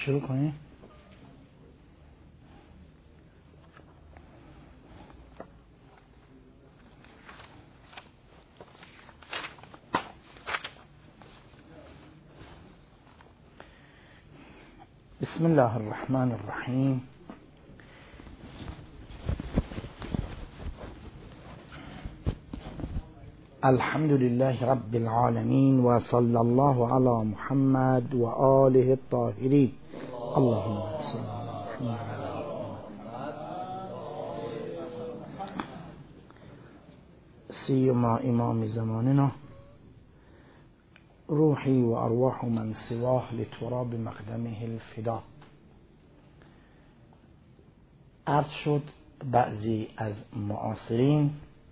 شروع کنیم. بسم الله الرحمن الرحیم. الحمد لله رب العالمين وصلى الله على محمد وآله الطاهرين. اللهم صل على محمد. سيما إمام زماننا روحي وأرواح من سواه لتراب مقدمه الفدا. عرض شد بعضی از معاصرین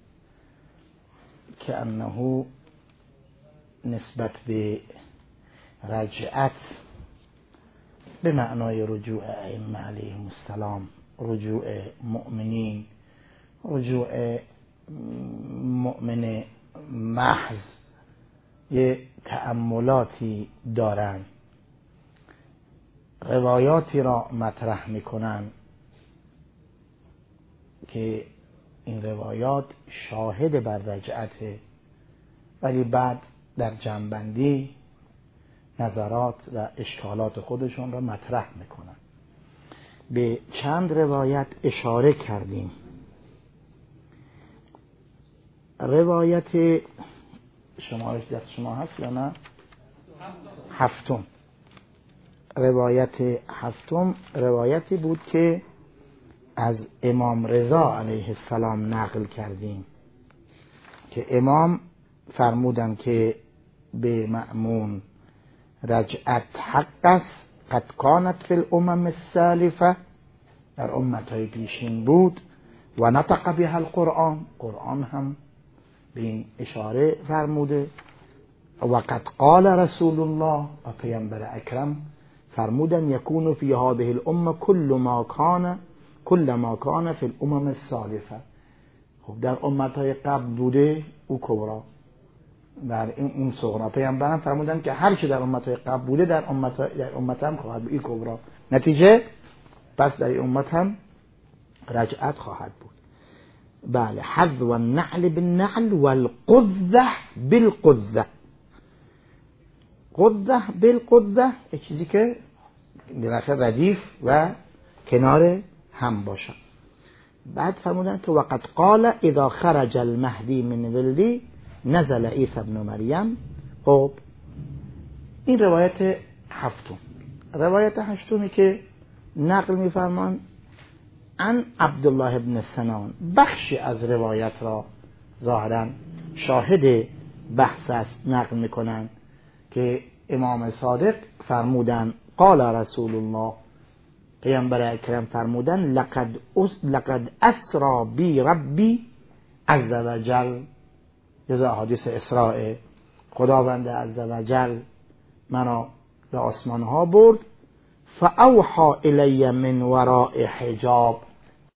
که انه نسبت به رجعت به معنای رجوع ائمه علیهم السلام، رجوع مؤمنین، رجوع مؤمن محض یه تأملاتی دارن، روایاتی را مطرح میکنن که این روایات شاهد بر رجعته، ولی بعد در جنبندی نظرات و اشکالات خودشون را مطرح میکنن. به چند روایت اشاره کردیم. روایت شمارش دست شما هست یا نه؟ هفتم. روایت هفتم روایتی بود که از امام رضا علیه السلام نقل کردیم که امام فرمودند که به مأمون رجعت حق است، قد کانت فی الامم السالفه، در امتهای پیشین بود، و نطق بها القرآن، قرآن هم به این اشاره فرموده، و قد قال رسول الله، و پیامبر اکرم فرمودن یکون فی هذه الامه کل ما کان فی الامم السالفه. خب در امتهای قبل بوده او کبرا، در اون صغرا. پیامبران فرمودن که هر چه در امتهای قبل بوده در امت هم خواهد بود، این کبرا. نتیجه پس در این امت هم رجعت خواهد بود. بله، حذو النعل بالنعل والقذة بالقذة. قذة بالقذة، یک چیزی که بالاخره ردیف و کنار هم باشه. بعد فرمودن که وقد قال اذا خرج المهدی من ولدی نزل عیسی ابن مریم. خب این روایت هفتم. روایت هشتمی که نقل می‌فرمان عن عبدالله ابن سنان، بخشی از روایت را ظاهراً شاهد بحث است نقل میکنن که امام صادق فرمودن قال رسول الله، پیامبر اکرم فرمودن لقد اسرا بی ربی عز وجل، جزء حدیث اسراء، خداوند عز وجل منو به آسمان ها برد، فاوحى الی من وراء حجاب،